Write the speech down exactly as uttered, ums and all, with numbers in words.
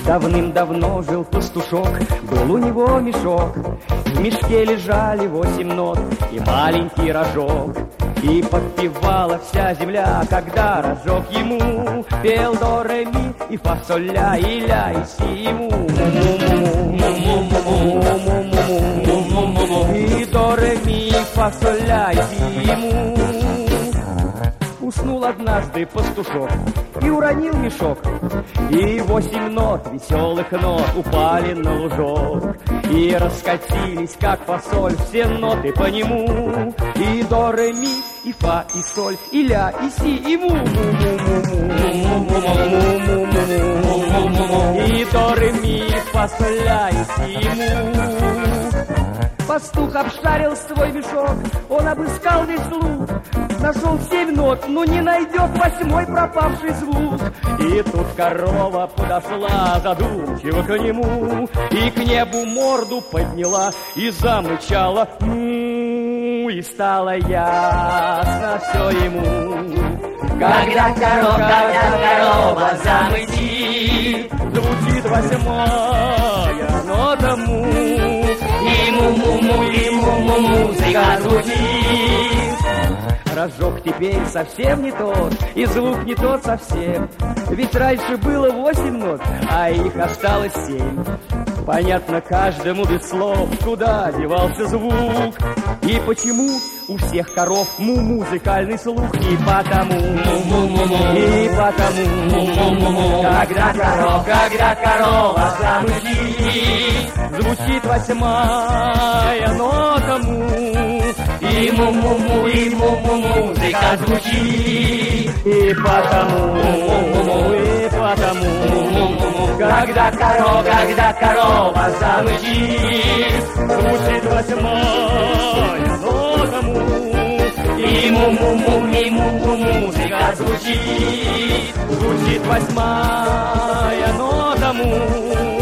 Давным-давно жил пастушок, был у него мешок. В мешке лежали восемь нот и маленький рожок. И подпевала вся земля, когда рожок ему пел до, ре, ми и фа, соль, ля, и ля, и си, му. И до, ре, ми, фа, соль, ля, и си, му. Уснул однажды пастушок и уронил мешок, и восемь нот, веселых нот, упали на лужок. И раскатились, как фасоль, все ноты по нему. И до, ре, ми, и фа, и соль, и ля, и си, и му. И до, ре, ми, и фа, соль, ля, и си, му. Пастух обшарил свой мешок, он обыскал весь луг. Нашел семь нот, но не найдет восьмой пропавший звук. И тут корова подошла задумчиво к нему, и к небу морду подняла и замычала. Му, и стало ясно все ему. Когда корова, когда корова замычит, звучит восьмая нота му. И му-му-му, и му-му-му, музыка звучит. Рожок теперь совсем не тот, и звук не тот совсем. Ведь раньше было восемь нот, а их осталось семь. Понятно каждому без слов, куда девался звук. И почему у всех коров му музыкальный слух. И потому, и потому, когда коров, когда корова замычит, звучит восьмая нота му. И му-му-му, и му-му-му, музыка звучит. И потому, и потому, когда корова, когда корова замычит, звучит восьмая нота му. И му-му-му, и му-му-му, музыка звучит. Звучит восьмая нота му.